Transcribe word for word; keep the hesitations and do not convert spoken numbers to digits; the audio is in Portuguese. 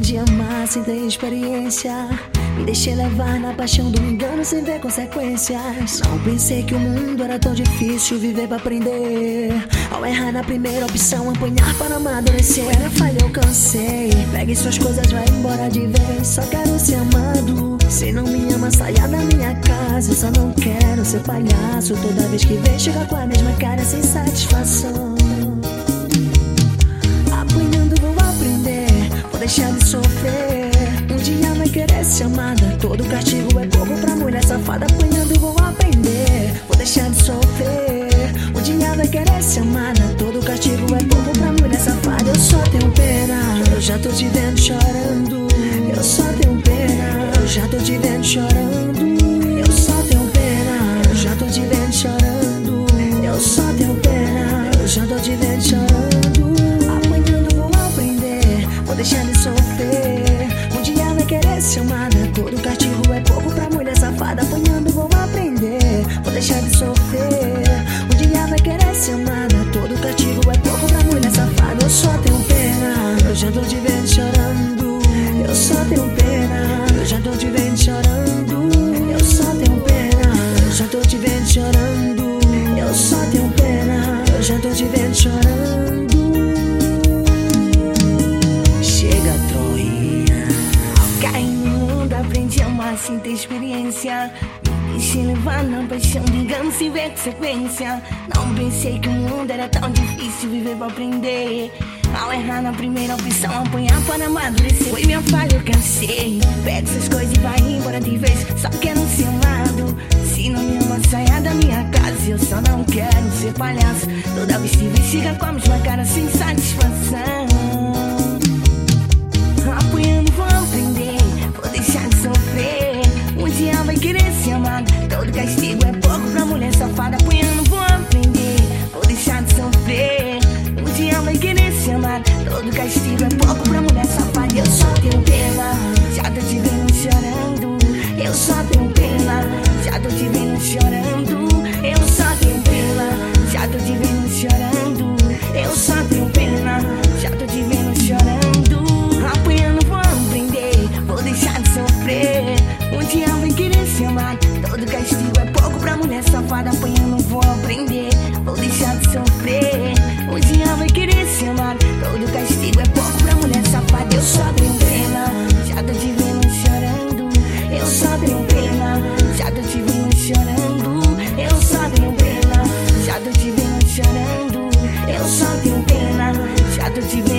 aprendi a amar sem ter experiência. Me deixei levar na paixão do engano sem ver consequências. Não pensei que o mundo era tão difícil viver pra aprender. Ao errar na primeira opção, apanhar para amadurecer. Era falha, eu cansei. Pegue suas coisas, vai embora de vez. Só quero ser amado. Se não me ama, saia da minha casa. Eu só não quero ser palhaço. Toda vez que vem, chega com a mesma cara sem satisfação. Apanhando vou aprender, vou deixar de sofrer. Um dia vai querer ser amada. Todo castigo é pouco pra mulher safada. Apanhando vou aprender, vou deixar de sofrer. Um dia vai querer ser amada. Todo castigo é pouco pra mulher safada. Eu só tenho pena, eu já tô te vendo chorando. Eu só tenho pena, eu já tô te vendo chorando. Eu só tenho pena, eu já tô te vendo chorando. Eu só tenho pena, eu já tô te vendo chorando. Apanhando vou aprender, vou deixar de sofrer. Um dia vai querer ser amada. Todo castigo é pouco pra mulher safada. Apanhando vou aprender, vou deixar de sofrer. Um dia vai querer ser amada. Todo castigo é pouco pra mulher safada. Eu só tenho pena, eu já tô te vendo chorando. Eu só tenho pena, eu já tô te vendo chorando. Eu só tenho pena, eu já tô te vendo chorando. Eu só tenho pena, eu já tô te vendo chorando. Chega, Troinha. Ao cair no mundo aprendi a amar sem ter experiência. Me deixei levar na paixão de engano sem ver consequência. Não pensei que o mundo era tão difícil viver pra aprender. Ao errar na primeira opção, apanhar para amadurecer. Foi minha falha, eu cansei. Pega essas coisas e vai embora de vez. Só quero ser amado. Se não me ama, saia da minha casa. Eu só não quero ser palhaço. Toda vez que vem, chega com a mesma cara sem satisfação. Apanhando vou aprender, vou deixar de sofrer. Um dia vai querer ser amado. Todo castigo é pouco pra mulher safada. Apanhando vou aprender, vou deixar de sofrer. Um dia vai querer ser amado. Todo castigo é pouco pra mulher safada. Eu só tenho pena, já tô te vendo chorando. Eu só tenho pena, já tô te vendo chorando. Eu só tenho pena, já tô te vendo chorando. Eu só tenho pena, já tô te vendo chorando. Apanhando vou aprender, vou deixar de sofrer. Um dia vai querer ser amado. Todo castigo é pouco pra mulher safada. Apanhando vou aprender, vou deixar de sofrer. Um dia vai querer ser amado. Todo castigo é pouco pra mulher safada. Eu só tenho pena, já tô te vendo chorando. Eu só tenho pena, já tô te vendo chorando. Eu só tenho pena, já tô te vendo chorando. Eu só tenho pena, já tô te vendo